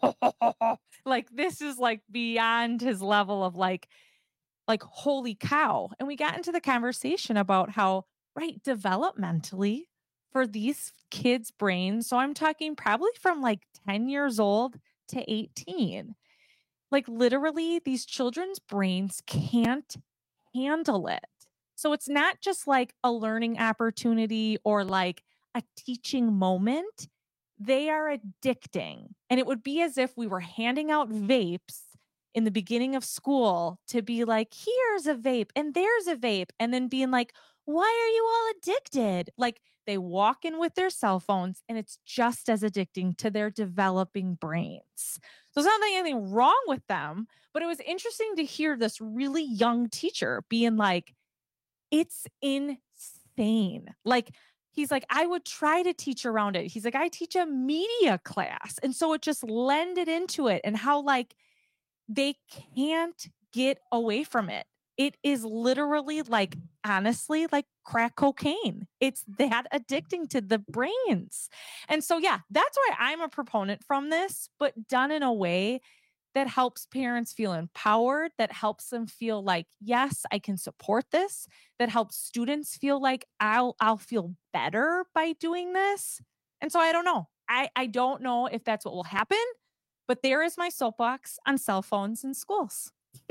like, this is like beyond his level of like, holy cow. And we got into the conversation about how, right, developmentally for these kids' brains. So I'm talking probably from like 10 years old to 18. Like literally these children's brains can't handle it. So it's not just like a learning opportunity or like a teaching moment. They are addicting. And it would be as if we were handing out vapes in the beginning of school to be like, here's a vape and there's a vape. And then being like, why are you all addicted? Like they walk in with their cell phones and it's just as addicting to their developing brains. So it's not anything wrong with them, but it was interesting to hear this really young teacher being like, it's insane. Like, he's like, I would try to teach around it. He's like, I teach a media class. And so it just lended into it and how like they can't get away from it. It is literally like, honestly, like crack cocaine. It's that addicting to the brains. And so, yeah, that's why I'm a proponent from this, but done in a way that helps parents feel empowered, that helps them feel like, yes, I can support this, that helps students feel like I'll feel better by doing this. And so I don't know. I don't know if that's what will happen, but there is my soapbox on cell phones in schools.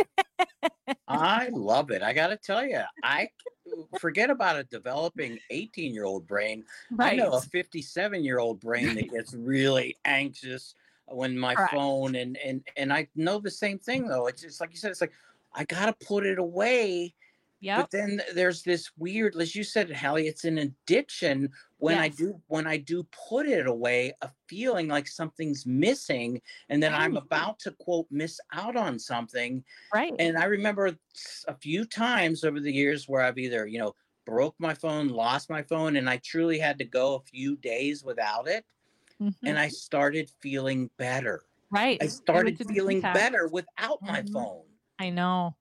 I love it. I got to tell you, I forget about a developing 18-year-old brain. Right. I know a 57-year-old brain that gets really anxious when my phone and I know the same thing though. It's just like you said, it's like, I got to put it away. Yeah. But then there's this weird, as you said, Hallie, it's an addiction when I do put it away, a feeling like something's missing and then I'm about to quote, miss out on something. Right. And I remember a few times over the years where I've either, you know, broke my phone, lost my phone, and I truly had to go a few days without it. Mm-hmm. And I started feeling better. Right. I started feeling better without my phone. I know.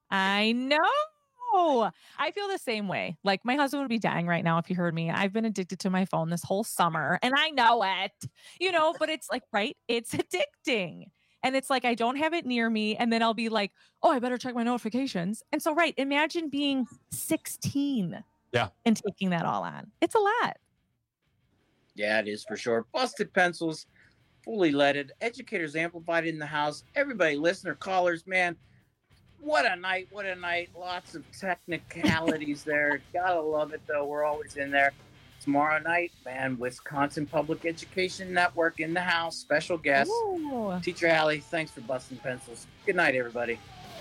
I feel the same way. Like my husband would be dying right now if he heard me. I've been addicted to my phone this whole summer and I know it, you know, but it's like, right. It's addicting. And it's like, I don't have it near me. And then I'll be like, oh, I better check my notifications. And so, right. Imagine being 16 and taking that all on. It's a lot. Yeah, it is for sure. Busted Pencils, fully leaded, Educators Amplified in the house. Everybody, listener, callers, man, what a night, what a night. Lots of technicalities there. Gotta love it, though. We're always in there. Tomorrow night, man, Wisconsin Public Education Network in the house. Special guest, Teacher Hallie. Thanks for busting pencils. Good night, everybody.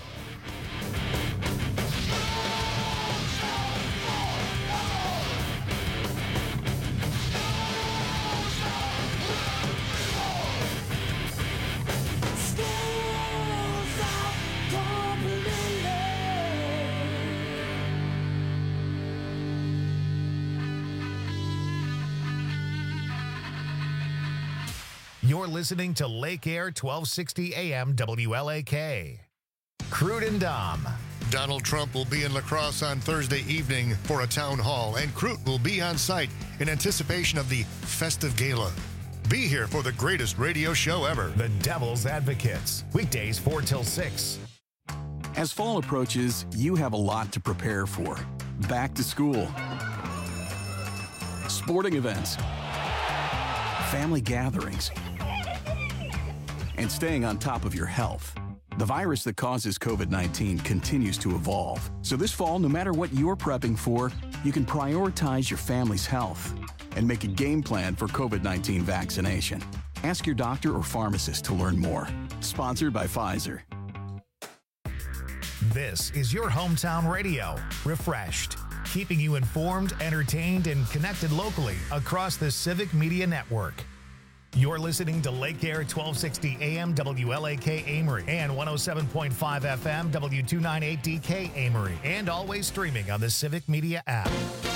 You're listening to Lake Air 1260 AM WLAK. Crude and Dom. Donald Trump will be in La Crosse on Thursday evening for a town hall, and Crute will be on site in anticipation of the festive gala. Be here for the greatest radio show ever. The Devil's Advocates. Weekdays 4 till 6. As fall approaches, you have a lot to prepare for. Back to school. Sporting events. Family gatherings. And staying on top of your health. The virus that causes COVID-19 continues to evolve. So this fall, no matter what you're prepping for, you can prioritize your family's health and make a game plan for COVID-19 vaccination. Ask your doctor or pharmacist to learn more. Sponsored by Pfizer. This is your hometown radio, Refreshed, keeping you informed, entertained, and connected locally across the Civic Media Network. You're listening to Lake Air 1260 AM WLAK Amory and 107.5 FM W298DK Amory, and always streaming on the Civic Media app.